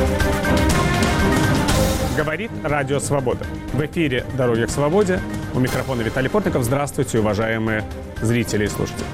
Говорит Радио Свобода. В эфире «Дороги к свободе». У микрофона Виталий Портников. Здравствуйте, уважаемые зрители и слушатели.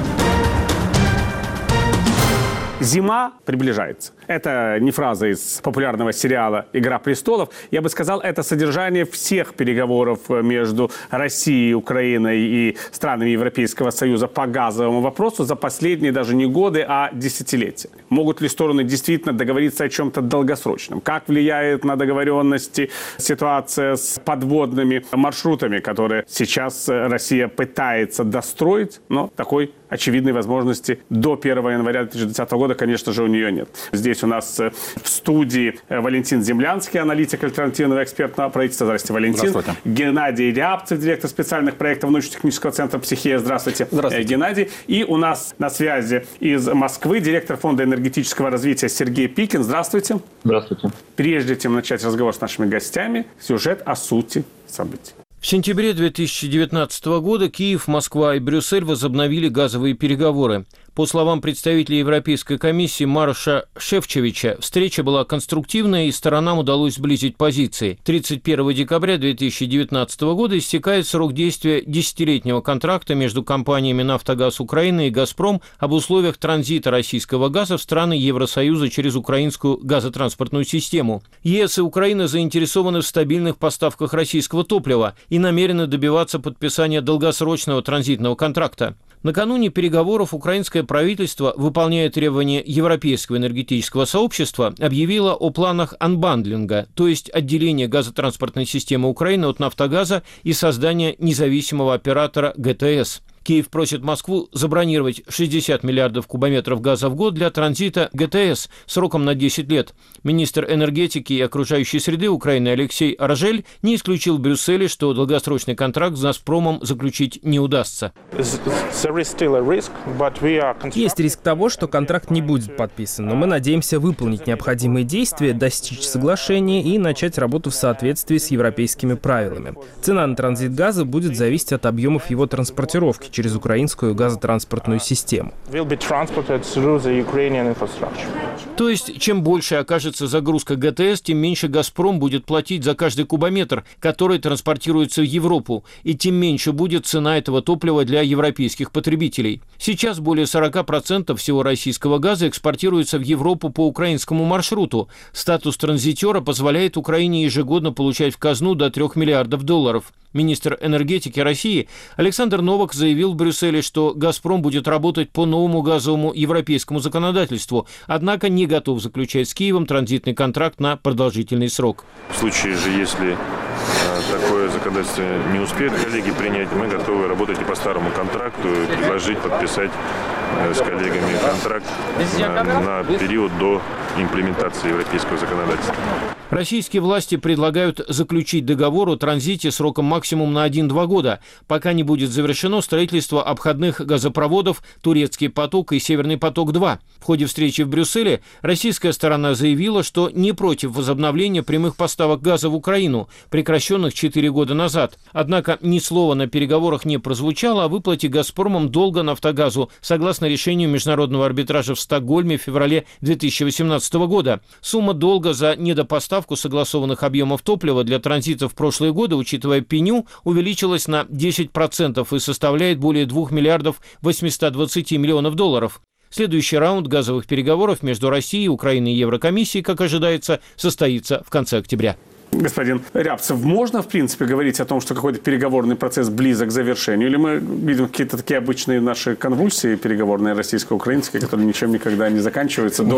Зима приближается. Это не фраза из популярного сериала «Игра престолов». Я бы сказал, это содержание всех переговоров между Россией, Украиной и странами Европейского Союза по газовому вопросу за последние даже не годы, а десятилетия. Могут ли стороны действительно договориться о чем-то долгосрочном? Как влияет на договоренности ситуация с подводными маршрутами, которые сейчас Россия пытается достроить, но такой очевидной возможности до 1 января 2020 года, конечно же, у нее нет. Здесь у нас в студии Валентин Землянский, аналитик альтернативного экспертного правительства. Здравствуйте, Валентин. Здравствуйте. Геннадий Рябцев, директор специальных проектов научно-технического центра «Психея». Здравствуйте. Здравствуйте. Геннадий. И у нас на связи из Москвы директор Фонда энергетического развития Сергей Пикин. Здравствуйте. Здравствуйте. Прежде чем начать разговор с нашими гостями, сюжет о сути событий. В сентябре 2019 года Киев, Москва и Брюссель возобновили газовые переговоры. По словам представителя Европейской комиссии Мароша Шефчовича, встреча была конструктивная и сторонам удалось сблизить позиции. 31 декабря 2019 года истекает срок действия десятилетнего контракта между компаниями «Нафтогаз Украины» и «Газпром» об условиях транзита российского газа в страны Евросоюза через украинскую газотранспортную систему. ЕС и Украина заинтересованы в стабильных поставках российского топлива и намерены добиваться подписания долгосрочного транзитного контракта. Накануне переговоров украинское правительство, выполняя требования Европейского энергетического сообщества, объявило о планах анбандлинга, то есть отделения газотранспортной системы Украины от «Нафтогаза» и создания независимого оператора ГТС. Киев просит Москву забронировать 60 миллиардов кубометров газа в год для транзита ГТС сроком на 10 лет. Министр энергетики и окружающей среды Украины Алексей Аржель не исключил в Брюсселе, что долгосрочный контракт с «Газпромом» заключить не удастся. Есть риск того, что контракт не будет подписан, но мы надеемся выполнить необходимые действия, достичь соглашения и начать работу в соответствии с европейскими правилами. Цена на транзит газа будет зависеть от объемов его транспортировки через украинскую газотранспортную систему. То есть, чем больше окажется загрузка ГТС, тем меньше «Газпром» будет платить за каждый кубометр, который транспортируется в Европу, и тем меньше будет цена этого топлива для европейских потребителей. Сейчас более 40% всего российского газа экспортируется в Европу по украинскому маршруту. Статус транзитера позволяет Украине ежегодно получать в казну до $3 миллиардов. Министр энергетики России Александр Новак заявил в Брюсселе, что «Газпром» будет работать по новому газовому европейскому законодательству, однако не готов заключать с Киевом транзитный контракт на продолжительный срок. В случае же, если такое законодательство не успеют коллеги принять, мы готовы работать и по старому контракту, и предложить подписать с коллегами контракт на период до имплементации европейского законодательства. Российские власти предлагают заключить договор о транзите сроком максимум на 1-2 года, пока не будет завершено строительство обходных газопроводов «Турецкий поток» и «Северный поток-2». В ходе встречи в Брюсселе российская сторона заявила, что не против возобновления прямых поставок газа в Украину, прекращенных 4 года назад. Однако ни слова на переговорах не прозвучало о выплате «Газпромом» долга «Нафтогазу», согласно решению Международного арбитража в Стокгольме в феврале 2018 года. Сумма долга за недопоставку согласованных объемов топлива для транзита в прошлые годы, учитывая пеню, увеличилась на 10% и составляет более $2 миллиардов 820 миллионов. Следующий раунд газовых переговоров между Россией, Украиной и Еврокомиссией, как ожидается, состоится в конце октября. Господин Рябцев, можно, в принципе, говорить о том, что какой-то переговорный процесс близок к завершению? Или мы видим какие-то такие обычные наши конвульсии переговорные российско-украинские, которые ничем никогда не заканчиваются до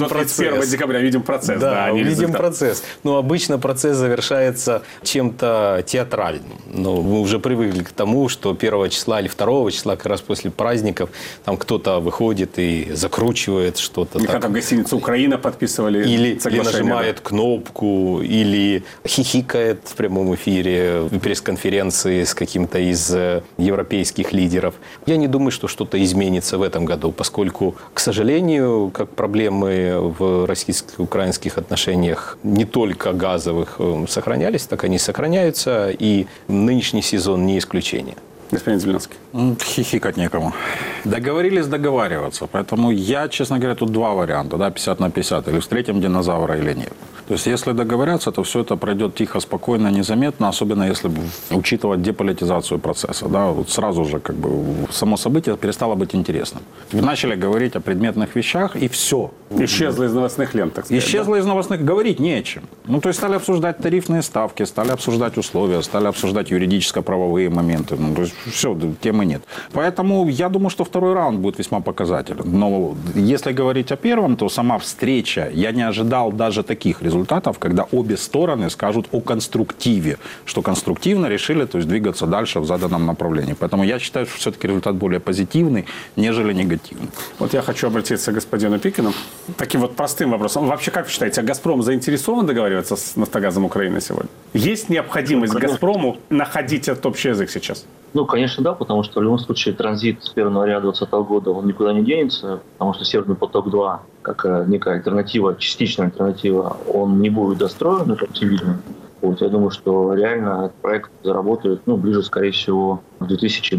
31 декабря? Видим процесс. Да, видим процесс. Но обычно процесс завершается чем-то театральным. Но мы уже привыкли к тому, что 1 числа или 2 числа, как раз после праздников, там кто-то выходит и закручивает что-то. Или как в гостинице «Украина» подписывали или нажимает кнопку, или хихикает в прямом эфире, в пресс-конференции с каким-то из европейских лидеров. Я не думаю, что что-то изменится в этом году, поскольку, к сожалению, как проблемы в российско-украинских отношениях не только газовых сохранялись, так они сохраняются, и нынешний сезон не исключение. Господин Зеленский. Хихикать некому. Договорились договариваться. Поэтому я, честно говоря, тут два варианта. Да, 50/50. Или встретим динозавра, или нет. То есть, если договорятся, то все это пройдет тихо, спокойно, незаметно. Особенно, если учитывать деполитизацию процесса. Да, вот сразу же как бы само событие перестало быть интересным. Начали говорить о предметных вещах, и все. Исчезло из новостных лент, так сказать. Исчезло из новостных. Говорить не о чем. Ну, то есть, стали обсуждать тарифные ставки, стали обсуждать условия, стали обсуждать юридическо-правовые моменты. Ну, то есть, все, темы нет. Поэтому я думаю, что второй раунд будет весьма показателен. Но если говорить о первом, то сама встреча, я не ожидал даже таких результатов, когда обе стороны скажут о конструктиве, что конструктивно решили, то есть, двигаться дальше в заданном направлении. Поэтому я считаю, что все-таки результат более позитивный, нежели негативный. Вот я хочу обратиться к господину Пикину. Таким вот простым вопросом. Вообще, как вы считаете, «Газпром» заинтересован договариваться с «Нафтогазом» Украины сегодня? Есть необходимость «Газпрому» находить этот общий язык сейчас? Ну, конечно, да, потому что в любом случае транзит с 1 января 2020 года он никуда не денется, потому что «Северный поток-2», как некая альтернатива, частичная альтернатива, он не будет достроен, это очевидно. Вот, я думаю, что реально этот проект заработает ближе, скорее всего, к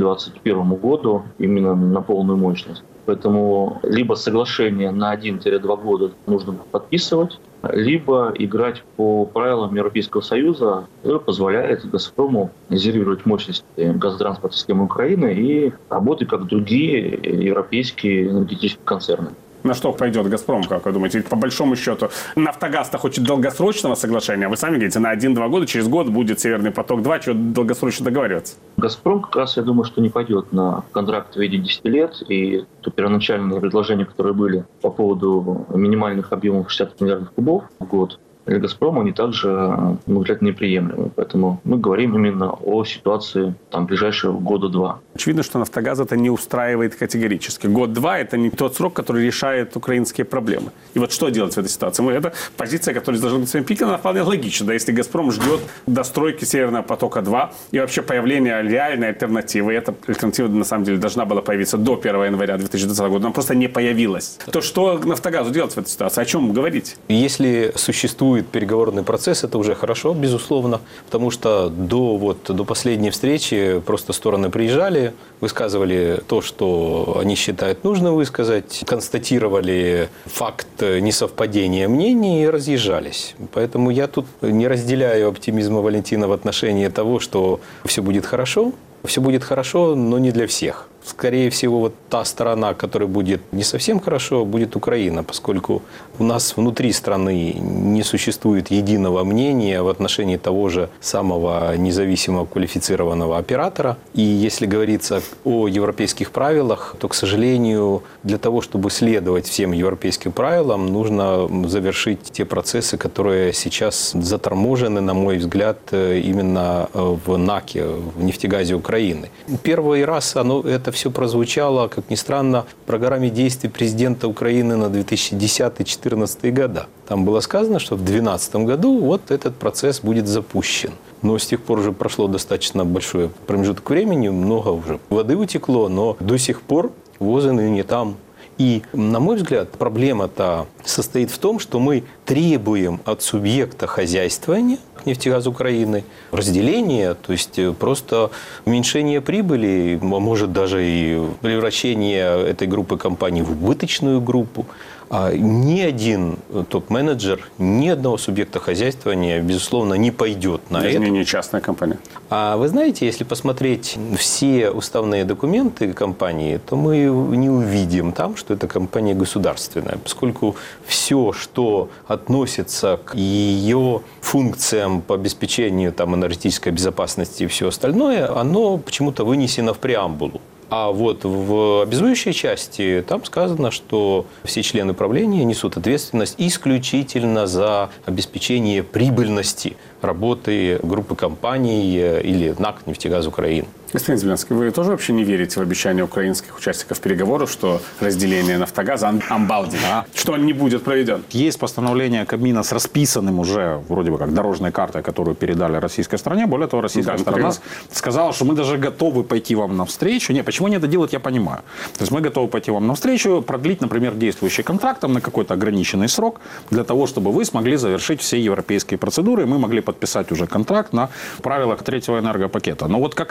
2021 году именно на полную мощность. Поэтому либо соглашение на 1-2 года нужно подписывать, либо играть по правилам Европейского Союза, который позволяет «Газпрому» резервировать мощности газотранспортной системы Украины и работать как другие европейские энергетические концерны. На что пойдет «Газпром», как вы думаете? Ведь по большому счету «Нафтогаз»-то хочет долгосрочного соглашения, а вы сами говорите, на 1-2 года, через год будет «Северный поток-2», что долгосрочно договариваться? «Газпром» как раз, я думаю, что не пойдет на контракт в виде 10 лет, и то первоначальные предложения, которые были по поводу минимальных объемов 60 миллиардов кубов в год, для «Газпрома» они также, на мой взгляд, неприемлемы. Поэтому мы говорим именно о ситуации ближайшего года-два. Очевидно, что «Нафтогаз» это не устраивает категорически. Год-два – это не тот срок, который решает украинские проблемы. И вот что делать в этой ситуации? Это позиция, которая изложила господин Пикин, она вполне логична. Да, если «Газпром» ждет достройки «Северного потока-2» и вообще появления реальной альтернативы, эта альтернатива на самом деле должна была появиться до 1 января 2020 года, она просто не появилась. То что «Нафтогазу» делать в этой ситуации? О чем говорить? Если существует переговорный процесс, это уже хорошо, безусловно, потому что до последней встречи просто стороны приезжали, высказывали то, что они считают нужно высказать, констатировали факт несовпадения мнений и разъезжались. Поэтому я тут не разделяю оптимизма Валентина в отношении того, что все будет хорошо. Все будет хорошо, но не для всех. Скорее всего, вот та сторона, которая будет не совсем хорошо, будет Украина, поскольку у нас внутри страны не существует единого мнения в отношении того же самого независимого квалифицированного оператора. И если говорится о европейских правилах, то, к сожалению, для того, чтобы следовать всем европейским правилам, нужно завершить те процессы, которые сейчас заторможены, на мой взгляд, именно в НАКе, в нефтегазе Украины. Первый раз это все прозвучало, как ни странно, в программе действий президента Украины на 2010-2014 года. Там было сказано, что в 2012 году вот этот процесс будет запущен. Но с тех пор уже прошло достаточно большой промежуток времени, много уже воды утекло, но до сих пор возы не там. И, на мой взгляд, проблема-то состоит в том, что мы требуем от субъекта хозяйствования, «Нефтегаз Украины», разделения, то есть просто уменьшение прибыли, может даже и превращение этой группы компаний в убыточную группу. А ни один топ-менеджер, ни одного субъекта хозяйствования, безусловно, не пойдет на это. Не частная компания. А вы знаете, если посмотреть все уставные документы компании, то мы не увидим там, что это компания государственная, поскольку все, что относится к ее функциям по обеспечению энергетической безопасности и все остальное, оно почему-то вынесено в преамбулу. А вот в обязующей части там сказано, что все члены правления несут ответственность исключительно за обеспечение прибыльности работы группы компаний или НАК «Нефтегаз Украины». Господин Зеленский, вы тоже вообще не верите в обещание украинских участников переговоров, что разделение «Нафтогаза» амбалдин, что он не будет проведен? Есть постановление Кабмина с расписанным уже вроде бы как дорожной картой, которую передали российской стороне. Более того, российская сторона сказала, что мы даже готовы пойти вам навстречу. Почему они это делают, я понимаю. То есть мы готовы пойти вам навстречу, продлить, например, действующий контракт на какой-то ограниченный срок, для того, чтобы вы смогли завершить все европейские процедуры, и мы могли подписать уже контракт на правилах третьего энергопакета. Но вот как раз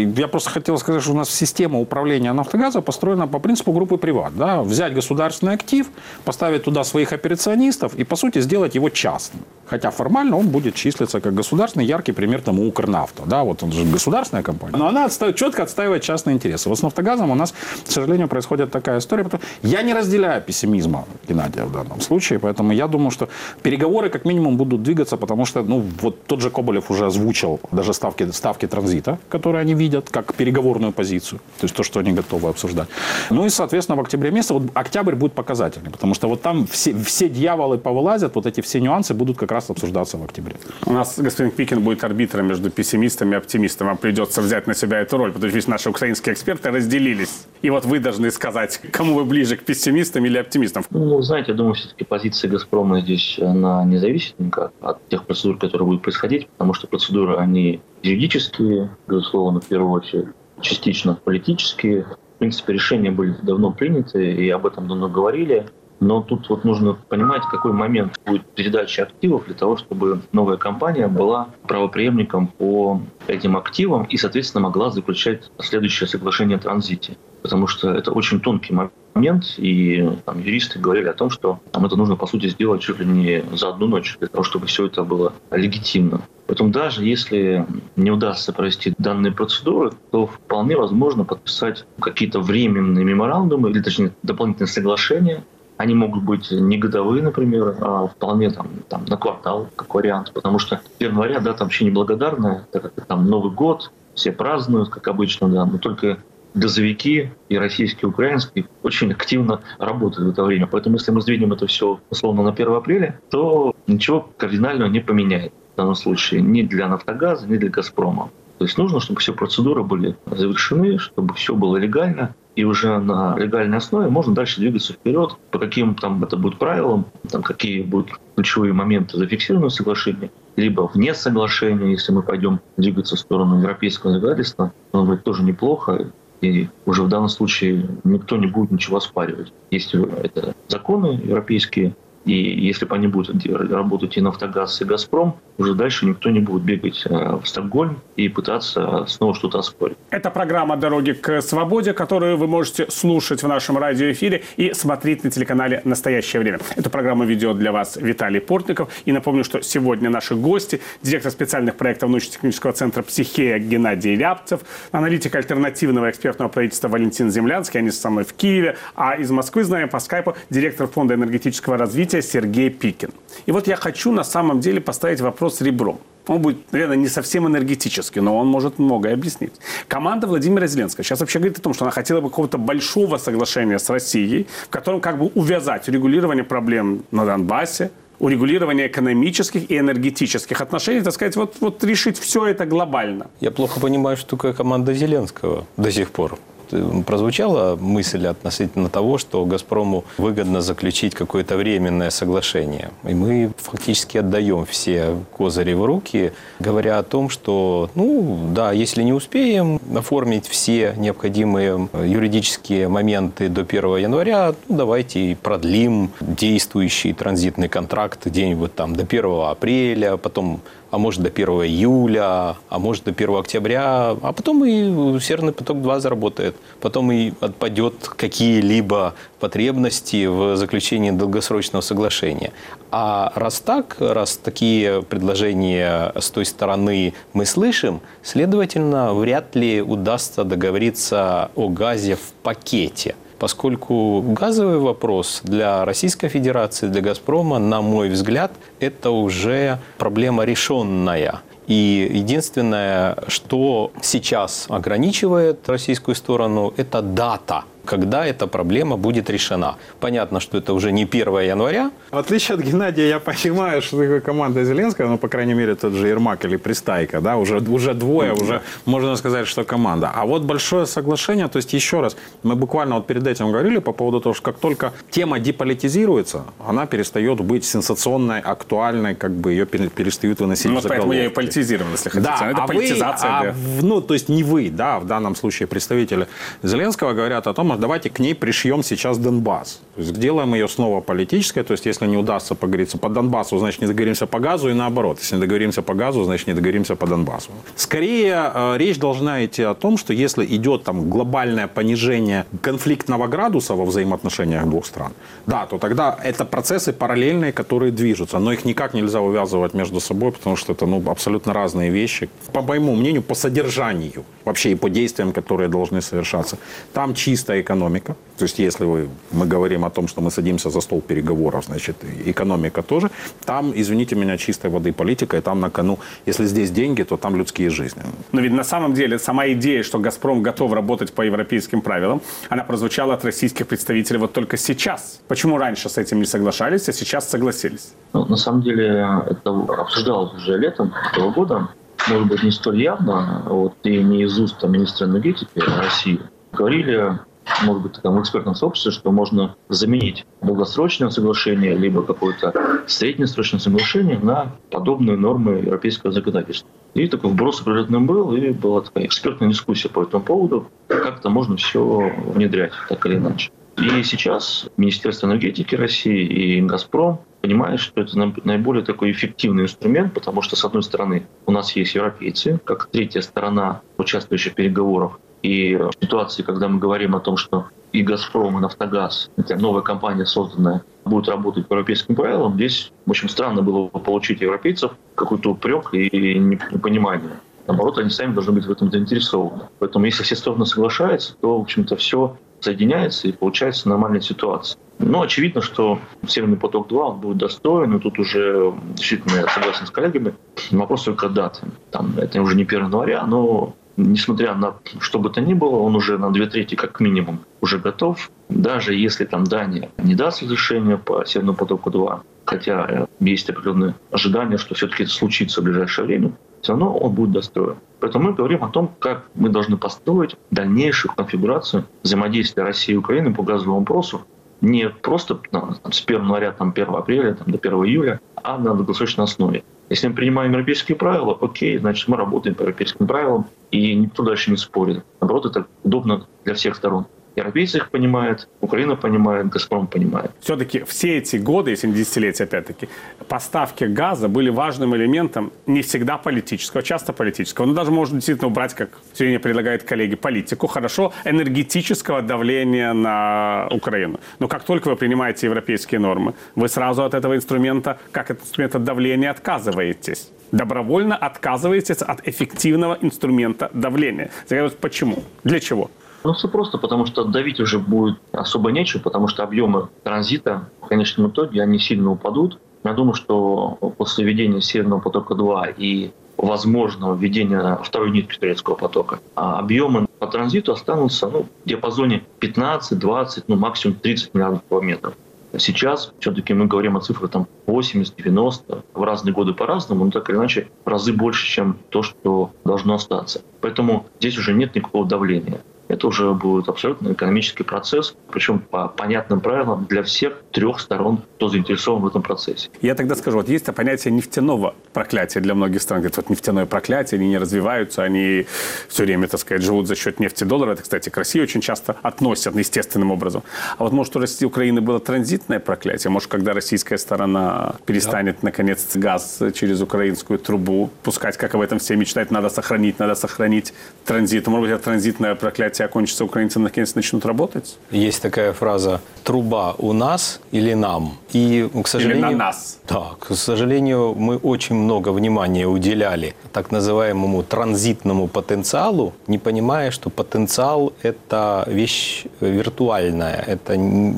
я просто хотел сказать, что у нас система управления «Нафтогаза» построена по принципу группы «Приват». Да? Взять государственный актив, поставить туда своих операционистов и, по сути, сделать его частным. Хотя формально он будет числиться как государственный, яркий пример тому «Укрнафта». Да? Вот он же государственная компания. Но она четко отстаивает частные интересы. Вот с «Нафтогазом» у нас, к сожалению, происходит такая история. Я не разделяю пессимизма Геннадия в данном случае, поэтому я думаю, что переговоры как минимум будут двигаться, потому что вот тот же Коболев уже озвучил даже ставки транзита, которые они видят как переговорную позицию, то есть то, что они готовы обсуждать. Ну и, соответственно, в октябре месяце, вот октябрь будет показательный, потому что вот там все дьяволы повылазят, вот эти все нюансы будут как раз обсуждаться в октябре. У нас господин Кликин будет арбитром между пессимистами и оптимистами. Вам придется взять на себя эту роль, потому что наши украинские эксперты разделились. И вот вы должны сказать, кому вы ближе, к пессимистам или оптимистам. Ну, знаете, я думаю, все-таки позиция «Газпрома» здесь, она не зависит никак от тех процедур, которые будут происходить, потому что процедуры, они юридические, безусловно, в первую очередь, частично политические. В принципе, решения были давно приняты, и об этом давно говорили. Но тут вот нужно понимать, в какой момент будет передача активов для того, чтобы новая компания была правопреемником по этим активам и, соответственно, могла заключать следующее соглашение о транзите. Потому что это очень тонкий момент, и там, юристы говорили о том, что нам это нужно, по сути, сделать чуть ли не за одну ночь, для того, чтобы все это было легитимно. Поэтому даже если не удастся провести данные процедуры, то вполне возможно подписать какие-то временные меморандумы, или, точнее, дополнительные соглашения. Они могут быть не годовые, например, а вполне там на квартал, как вариант. Потому что 1 января дата вообще неблагодарная, так как там Новый год, все празднуют, как обычно, да, но только газовики, и российские, и украинские, очень активно работают в это время. Поэтому если мы сдвинем это все условно на 1 апреля, то ничего кардинального не поменяет в данном случае ни для «Нафтогаза», ни для «Газпрома». То есть нужно, чтобы все процедуры были завершены, чтобы все было легально, и уже на легальной основе можно дальше двигаться вперед, по каким там это будет правилам, там, какие будут ключевые моменты зафиксированы в соглашении, либо вне соглашения, если мы пойдем двигаться в сторону европейского законодательства, оно будет тоже неплохо, и уже в данном случае никто не будет ничего оспаривать. Есть это законы европейские, и если по ним будут работать и «Нафтогаз», и «Газпром», уже дальше никто не будет бегать в Стокгольм и пытаться снова что-то оспорить. Это программа «Дороги к свободе», которую вы можете слушать в нашем радиоэфире и смотреть на телеканале «Настоящее время». Эту программу ведет для вас Виталий Портников. И напомню, что сегодня наши гости – директор специальных проектов научно-технического центра «Психея» Геннадий Рябцев, аналитик альтернативного экспертного правительства Валентин Землянский, они со мной в Киеве, а из Москвы знаем по скайпу директор Фонда энергетического развития Сергей Пикин. И вот я хочу на самом деле поставить вопрос ребром. Он будет, наверное, не совсем энергетический, но он может многое объяснить. Команда Владимира Зеленского сейчас вообще говорит о том, что она хотела бы какого-то большого соглашения с Россией, в котором как бы увязать урегулирование проблем на Донбассе, урегулирование экономических и энергетических отношений, так сказать, вот решить все это глобально. Я плохо понимаю, что такое команда Зеленского до сих пор. Прозвучала мысль относительно того, что «Газпрому» выгодно заключить какое-то временное соглашение. И мы фактически отдаем все козыри в руки, говоря о том, что, да, если не успеем оформить все необходимые юридические моменты до 1 января, давайте и продлим действующий транзитный контракт где-нибудь там до 1 апреля, потом, а может, до 1 июля, а может, до 1 октября, а потом и «Северный поток-2» заработает. Потом и отпадет какие-либо потребности в заключении долгосрочного соглашения. А раз такие предложения с той стороны мы слышим, следовательно, вряд ли удастся договориться о газе в пакете. Поскольку газовый вопрос для Российской Федерации, для «Газпрома», на мой взгляд, это уже проблема решенная. И единственное, что сейчас ограничивает российскую сторону, это дата, когда эта проблема будет решена. Понятно, что это уже не 1 января. В отличие от Геннадия, я понимаю, что такое команда Зеленского, по крайней мере, тот же Ермак или Пристайко, да, уже двое, уже можно сказать, что команда. А вот большое соглашение, то есть еще раз, мы буквально вот перед этим говорили по поводу того, что как только тема деполитизируется, она перестает быть сенсационной, актуальной, как бы ее перестают выносить в заголовки. Поэтому я и политизирован, если хотите. Да, это политизация. то есть не вы, да, в данном случае представители Зеленского говорят о том, платформа, давайте к ней пришьем сейчас Донбасс. То есть делаем ее снова политической, то есть если не удастся поговориться по Донбассу, значит не договоримся по газу, и наоборот. Если не договоримся по газу, значит не договоримся по Донбассу. Скорее, речь должна идти о том, что если идет там глобальное понижение конфликтного градуса во взаимоотношениях двух стран, да, то тогда это процессы параллельные, которые движутся, но их никак нельзя увязывать между собой, потому что это абсолютно разные вещи. По моему мнению, по содержанию вообще и по действиям, которые должны совершаться. Там чистая экономика. То есть если мы говорим о том, что мы садимся за стол переговоров, значит, экономика тоже. Там, извините меня, чистой воды политика, и там на кону, если здесь деньги, то там людские жизни. Но ведь на самом деле сама идея, что «Газпром» готов работать по европейским правилам, она прозвучала от российских представителей вот только сейчас. Почему раньше с этим не соглашались, а сейчас согласились? На самом деле это обсуждалось уже летом этого года. Может быть, не столь явно, и не из уст министра энергетики России. Говорили, может быть, в экспертном сообществе, что можно заменить долгосрочное соглашение либо какое-то среднесрочное соглашение на подобные нормы европейского законодательства. И такой вброс определенным был, и была такая экспертная дискуссия по этому поводу, как это можно все внедрять, так или иначе. И сейчас Министерство энергетики России и «Газпром» понимают, что это наиболее такой эффективный инструмент, потому что, с одной стороны, у нас есть европейцы, как третья сторона, участвующая в переговорах. И в ситуации, когда мы говорим о том, что и «Газпром», и «Нафтогаз», это новая компания, созданная, будет работать по европейским правилам, здесь, в общем, странно было бы получить европейцев какой-то упрек и непонимание. Наоборот, они сами должны быть в этом заинтересованы. Поэтому, если все стороны соглашаются, то, в общем-то, все соединяется и получается нормальная ситуация. Но очевидно, что «Северный поток-2» он будет достоин, и тут уже действительно я согласен с коллегами. Вопрос только даты. Это уже не 1 января, но несмотря на что бы то ни было, он уже на 2/3 как минимум уже готов. Даже если Дания не даст разрешения по «Северному потоку-2», хотя есть определенные ожидания, что все-таки это случится в ближайшее время, все равно он будет достроен. Поэтому мы говорим о том, как мы должны построить дальнейшую конфигурацию взаимодействия России и Украины по газовому вопросу не просто с 1 января, 1 апреля до 1 июля, а на долгосрочной основе. Если мы принимаем европейские правила, окей, значит мы работаем по европейским правилам, и никто дальше не спорит. Наоборот, это удобно для всех сторон. Европейцы их понимают, Украина понимает, «Газпром» понимает. Все-таки все эти годы, если не десятилетия, опять-таки, поставки газа были важным элементом не всегда политического, часто политического. Но даже можно действительно убрать, как все время предлагают коллеги, политику, хорошо, энергетического давления на Украину. Но как только вы принимаете европейские нормы, вы сразу от этого инструмента, как от инструмента давления, отказываетесь. Добровольно отказываетесь от эффективного инструмента давления. Почему? Для чего? Все просто, потому что давить уже будет особо нечего, потому что объемы транзита в конечном итоге они сильно упадут. Я думаю, что после введения «Северного потока-2» и возможного введения второй нитки турецкого потока, объемы по транзиту останутся в диапазоне 15, 20, максимум 30 миллиардов километров. Сейчас все-таки мы говорим о цифрах 80, 90, в разные годы по-разному, но так или иначе в разы больше, чем то, что должно остаться. Поэтому здесь уже нет никакого давления. Это уже будет абсолютно экономический процесс, причем по понятным правилам для всех 3 сторон, кто заинтересован в этом процессе. Я тогда скажу, есть понятие нефтяного проклятия для многих стран. Говорят, нефтяное проклятие, они не развиваются, они все время, живут за счет нефти, доллара. Это, кстати, к России очень часто относят естественным образом. А может, у России, Украины было транзитное проклятие? Может, когда российская сторона перестанет, наконец, газ через украинскую трубу пускать, как об этом все мечтают, надо сохранить транзит. Может быть, это транзитное проклятие окончится, украинцы наконец начнут работать? Есть такая фраза «труба у нас или нам?» И, к сожалению, или на нас. Да, к сожалению, мы очень много внимания уделяли так называемому транзитному потенциалу, не понимая, что потенциал – это вещь виртуальная, это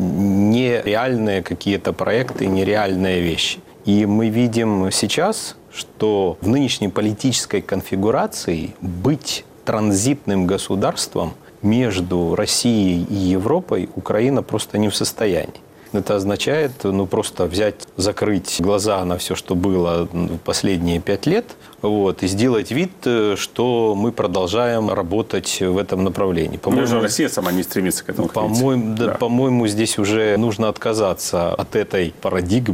нереальные какие-то проекты, нереальные вещи. И мы видим сейчас, что в нынешней политической конфигурации быть транзитным государством между Россией и Европой Украина просто не в состоянии. Это означает просто взять, закрыть глаза на все, что было в последние 5 лет, и сделать вид, что мы продолжаем работать в этом направлении. По-моему, Россия сама не стремится к этому. По-моему, здесь уже нужно отказаться от этой парадигмы,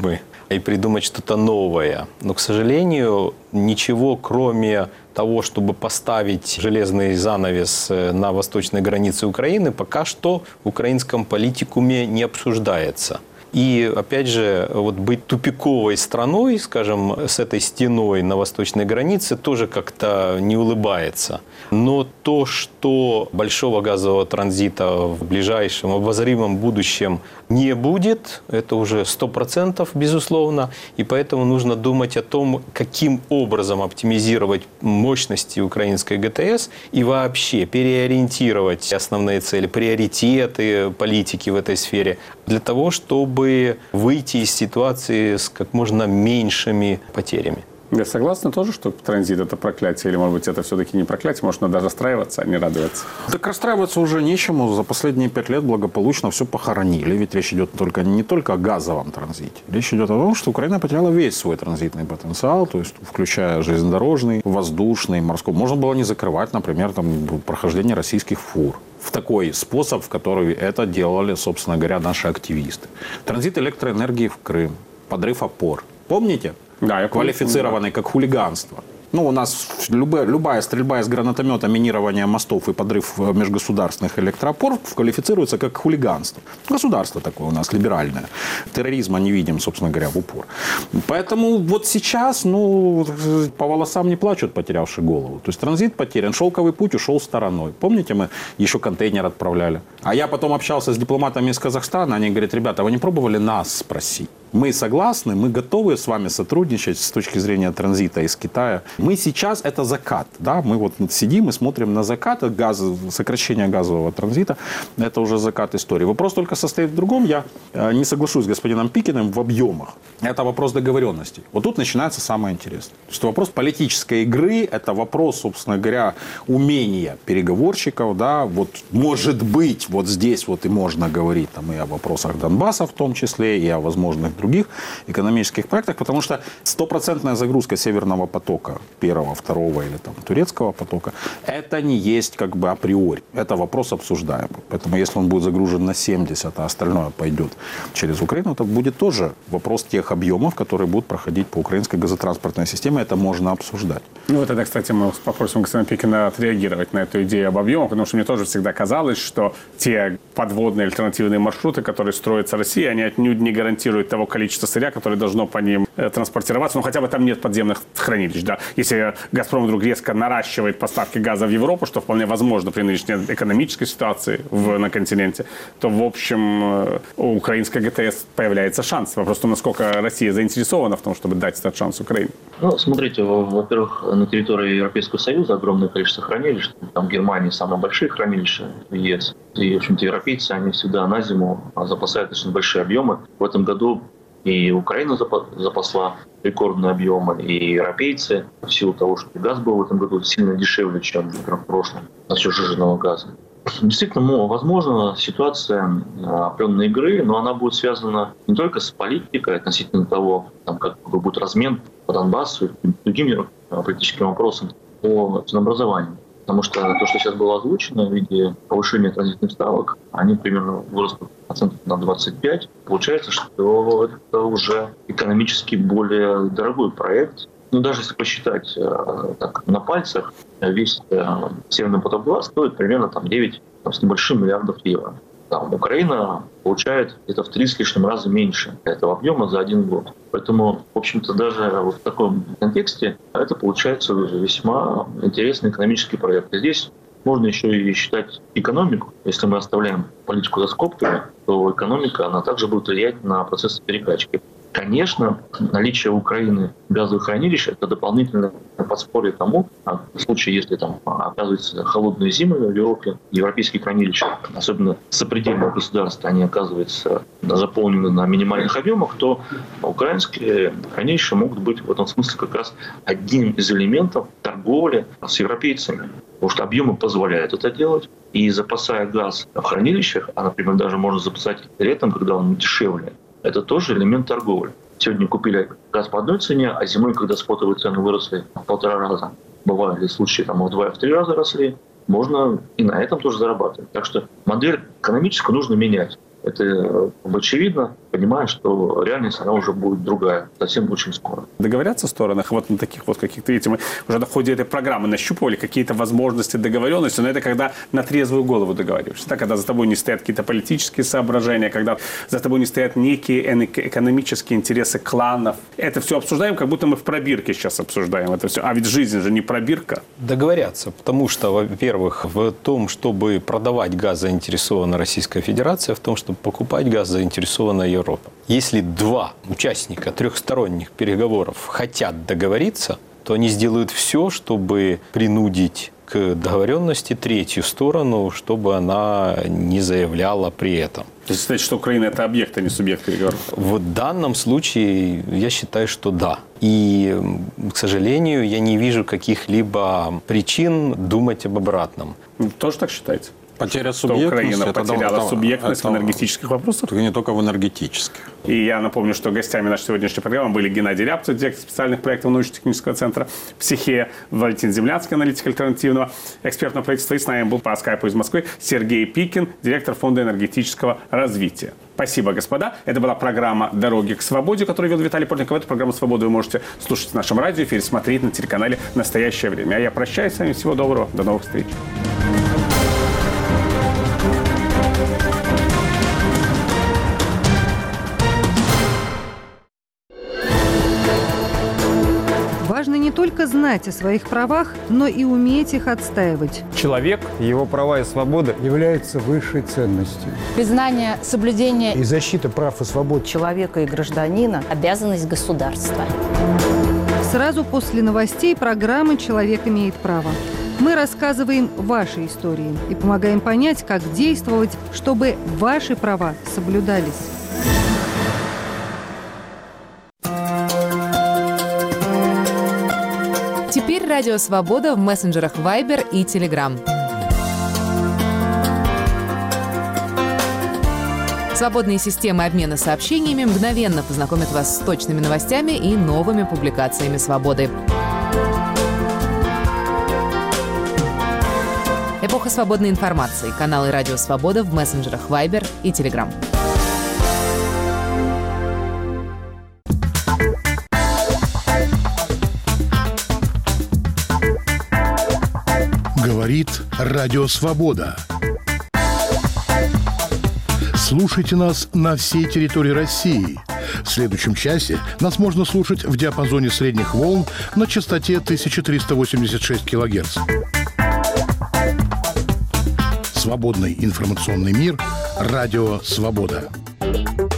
и придумать что-то новое. Но, к сожалению, ничего, кроме того, чтобы поставить железный занавес на восточной границе Украины, пока что в украинском политикуме не обсуждается. И, опять же, вот быть тупиковой страной, скажем, с этой стеной на восточной границе тоже как-то не улыбается. Но то, что большого газового транзита в ближайшем обозримом будущем не будет, это уже 100%, безусловно. И поэтому нужно думать о том, каким образом оптимизировать мощности украинской ГТС и вообще переориентировать основные цели, приоритеты политики в этой сфере для того, чтобы выйти из ситуации с как можно меньшими потерями. Я согласна тоже, что транзит – это проклятие, или, может быть, это все-таки не проклятие, может, надо даже расстраиваться, а не радоваться? Так расстраиваться уже нечему. За последние 5 лет благополучно все похоронили. Ведь речь идет не только о газовом транзите. Речь идет о том, что Украина потеряла весь свой транзитный потенциал, то есть включая железнодорожный, воздушный, морской. Можно было не закрывать, например, там, прохождение российских фур. В такой способ, в который это делали, собственно говоря, наши активисты. Транзит электроэнергии в Крым, подрыв опор. Помните? Да, квалифицированный как хулиганство. Ну, у нас любая стрельба из гранатомета, минирование мостов и подрыв межгосударственных электроопор квалифицируется как хулиганство. Государство такое у нас либеральное. Терроризма не видим, собственно говоря, в упор. Поэтому вот сейчас, по волосам не плачут, потерявшие голову. То есть транзит потерян, шелковый путь ушел стороной. Помните, мы еще контейнер отправляли? А я потом общался с дипломатами из Казахстана, они говорят: ребята, вы не пробовали нас спросить? Мы согласны, мы готовы с вами сотрудничать с точки зрения транзита из Китая. Мы сейчас, это закат, да, мы вот сидим и смотрим на закат, сокращение газового транзита, это уже закат истории. Вопрос только состоит в другом, я не соглашусь с господином Пикиным в объемах. Это вопрос договоренностей. Вот тут начинается самое интересное. То есть вопрос политической игры, это вопрос, собственно говоря, умения переговорщиков, да, вот может быть, вот здесь вот и можно говорить там и о вопросах Донбасса в том числе, и о возможных других экономических проектах, потому что 100% загрузка Северного потока, первого, второго или там турецкого потока, это не есть как бы априори. Это вопрос обсуждаемый. Поэтому если он будет загружен на 70, а остальное пойдет через Украину, это будет тоже вопрос тех объемов, которые будут проходить по украинской газотранспортной системе. Это можно обсуждать. Ну, вот тогда, кстати, мы попросим господина Пикина отреагировать на эту идею об объемах, потому что мне тоже всегда казалось, что те подводные альтернативные маршруты, которые строятся Россией, они отнюдь не гарантируют того количества сырья, которое должно по ним транспортироваться. Ну, хотя бы там нет подземных хранилищ, да. Если «Газпром» вдруг резко наращивает поставки газа в Европу, что вполне возможно при нынешней экономической ситуации на континенте, то, в общем, у украинской ГТС появляется шанс. Вопрос в том, насколько Россия заинтересована в том, чтобы дать этот шанс Украине. Ну, смотрите, во-первых, на территории Европейского Союза огромное количество хранилищ. Там в Германии самые большие хранилища в ЕС. И, в общем-то, европейцы, они всегда на зиму запасают очень большие объемы. В этом году и Украина запасла рекордные объемы, и европейцы, в силу того, что газ был в этом году сильно дешевле, чем в прошлом, за счет сжиженного газа. Действительно, возможно, ситуация определенной игры, но она будет связана не только с политикой относительно того, как будет размен по Донбассу и другим политическим вопросам по ценообразованию. Потому что то, что сейчас было озвучено в виде повышения транзитных ставок, они примерно выросли на 25%. Получается, что это уже экономически более дорогой проект. Ну, даже если посчитать так на пальцах, весь Северный поток-2 стоит примерно 9 с небольшим миллиардов евро. Там Украина получает где-то в 3 с лишним раза меньше этого объема за 1 год. Поэтому, в общем-то, даже вот в таком контексте это получается весьма интересный экономический проект. И здесь можно еще и считать экономику. Если мы оставляем политику за скобками, то экономика, она также будет влиять на процессы перекачки. Конечно, наличие Украины газовых хранилищ – это дополнительное подспорье тому, в случае, если там оказываются холодные зимы в Европе, европейские хранилища, особенно сопредельные государства, они оказываются заполнены на минимальных объемах, то украинские хранилища могут быть в этом смысле как раз одним из элементов торговли с европейцами. Потому что объемы позволяют это делать. И запасая газ в хранилищах, а, например, даже можно запасать летом, когда он дешевле, это тоже элемент торговли. Сегодня купили газ по одной цене, а зимой, когда спотовые цены выросли в 1,5 раза, бывали случаи, там в 2-3 раза росли, можно и на этом тоже зарабатывать. Так что модель экономическую нужно менять. Это очевидно. понимая, что реальность, она уже будет другая, совсем очень скоро. Договорятся в сторонах вот на таких вот каких-то, видите, мы уже в ходе этой программы нащупывали какие-то возможности договоренности, но это когда на трезвую голову договариваешься, когда за тобой не стоят какие-то политические соображения, когда за тобой не стоят некие экономические интересы кланов. Это все обсуждаем, как будто мы в пробирке сейчас обсуждаем это все. А ведь жизнь же не пробирка. Договорятся, потому что, во-первых, в том, чтобы продавать газ, заинтересована Российская Федерация, в том, чтобы покупать газ, заинтересована Европа. Если два участника трехсторонних переговоров хотят договориться, то они сделают все, чтобы принудить к договоренности третью сторону, чтобы она не заявляла при этом. То есть, значит, что Украина – это объект, а не субъект переговоров? В данном случае я считаю, что да. И, к сожалению, я не вижу каких-либо причин думать об обратном. Вы тоже так считаете? Потеря Что субъектности. Украина потеряла субъектность в энергетических вопросах? Не только в энергетических. И я напомню, что гостями нашей сегодняшней программы были Геннадий Рябцев, директор специальных проектов научно-технического центра «Психея», Валентин Землянский, аналитик альтернативного экспертного правительства. И с нами был по скайпу из Москвы Сергей Пикин, директор Фонда энергетического развития. Спасибо, господа. Это была программа «Дороги к свободе», которую вел Виталий Портников. Эту программу «Свободу» вы можете слушать в нашем радиоэфире, смотреть на телеканале «Настоящее время». А я прощаюсь с вами. Всего доброго. До новых встреч. Важно не только знать о своих правах, но и уметь их отстаивать. Человек, его права и свободы является высшей ценностью. Признание, соблюдение и защита прав и свобод человека и гражданина – обязанность государства. Сразу после новостей программы «Человек имеет право». Мы рассказываем ваши истории и помогаем понять, как действовать, чтобы ваши права соблюдались. Теперь Радио Свобода в мессенджерах Viber и Telegram. Свободные системы обмена сообщениями мгновенно познакомят вас с точными новостями и новыми публикациями «Свободы». Эпоха свободной информации. Каналы Радио Свобода в мессенджерах Viber и Telegram. Говорит Радио Свобода. Слушайте нас на всей территории России. В следующем часе нас можно слушать в диапазоне средних волн на частоте 1386 кГц. Свободный информационный мир. Радио Свобода.